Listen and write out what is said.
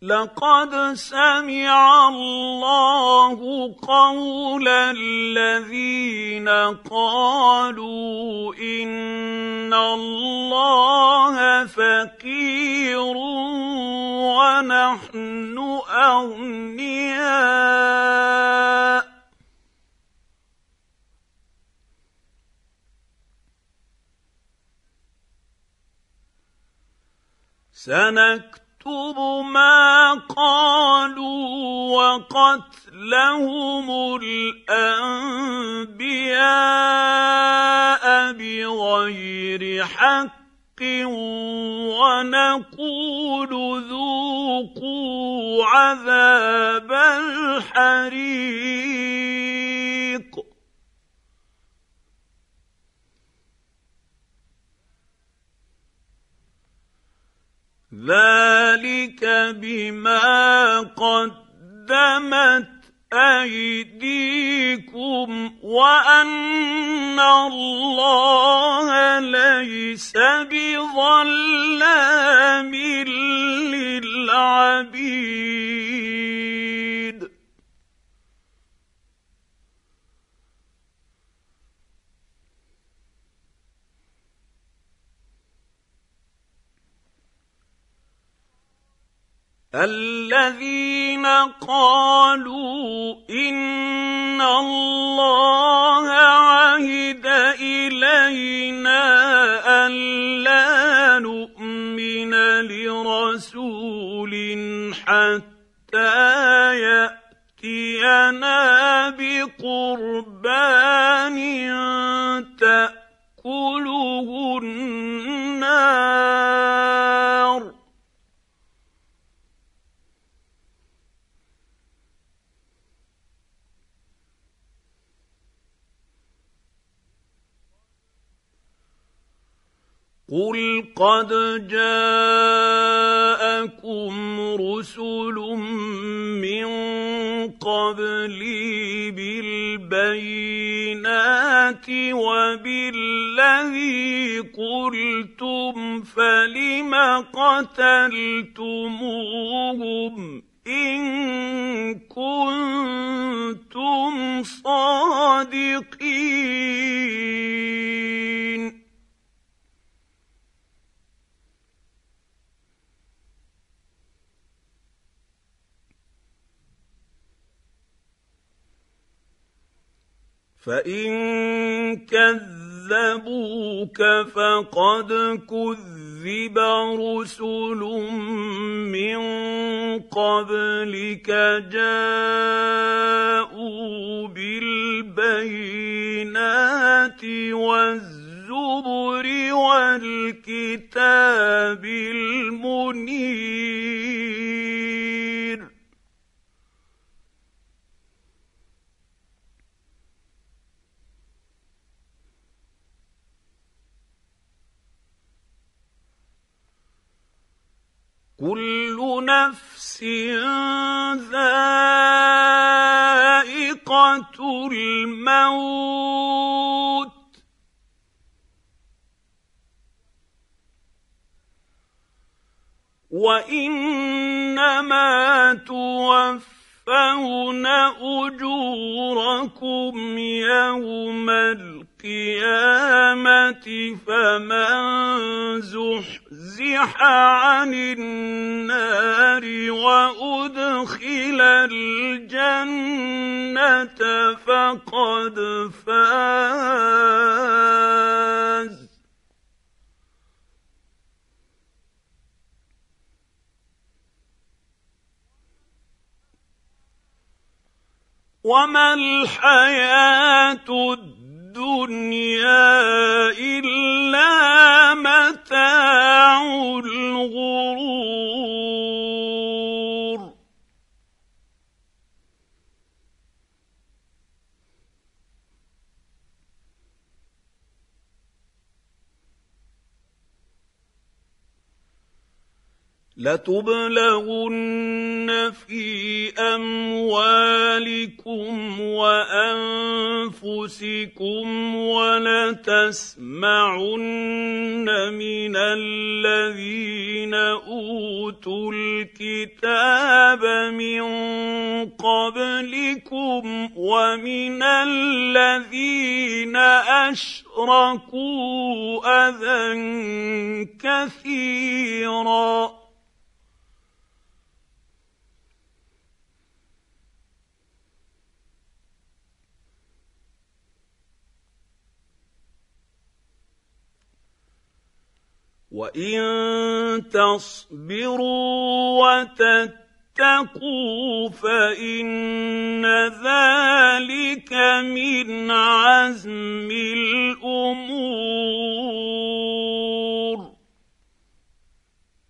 لقد سمع الله قول الذين قالوا إن الله فقير ونحن أغنياء سنكتب ما قالوا وقتلهم الأنبياء بغير حق ونقول ذوقوا عذاب الحريق ذلك بما قدمت أيديكم وأن الله ليس بظلام للعبيد الذين قالوا إن الله عهد إلينا ألا نؤمن لرسول حتى يأتينا بقربان تأكله النار قل قد جاءكم رسل من قبلي بالبينات وبالذي قلتم فلم قتلتموهم إن كنتم صادقين فإن كذبوك فقد كذب رسل من قبلك جاءوا بالبينات والزبر والكتاب المنير كل نفس ذائقة الموت وإنما توفون أجوركم يوم القيامة فمن زحزح عن النار وأدخل الجنة فقد فاز وما الحياة الدنيا إلا متاع الغرور لتبلغن في اموالكم وانفسكم ولتسمعن من الذين اوتوا الكتاب من قبلكم ومن الذين اشركوا اذى كثيرا وَإِن تَصْبِرُوا وَتَتَّقُوا فَإِنَّ ذَلِكَ مِنْ عَزْمِ الْأُمُورِ